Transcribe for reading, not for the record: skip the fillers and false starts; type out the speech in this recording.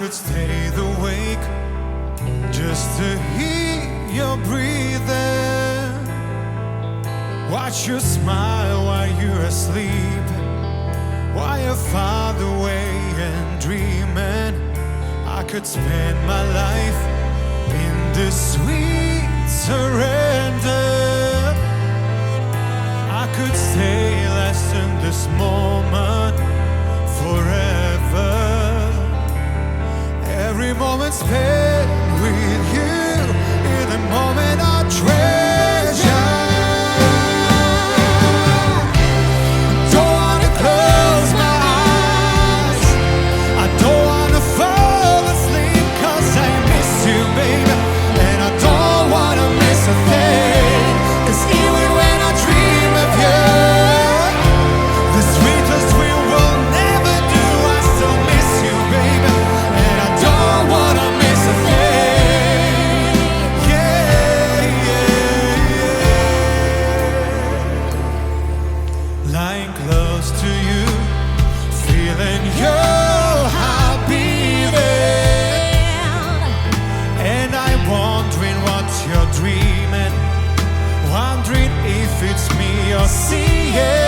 could stay awake just to hear your breathing, watch you smile while you're asleep, while you're far away and dreaming. I could spend my life in this sweet surrender. I could stay lost in this moment forever. Every moment spent with you in the moment I treasure. Don't wanna close my eyes, I don't wanna fall asleep, 'cause I miss you, baby, and I don't wanna miss a thing. 'Cause even when I dream of you, the sweetest we will never do, I still miss you, baby, and I don't wanna miss a thing. Yeah, yeah, yeah. Lying close to you, feeling your heart beating, and I'm wondering what you're dreaming, wondering if it's me you're seeing.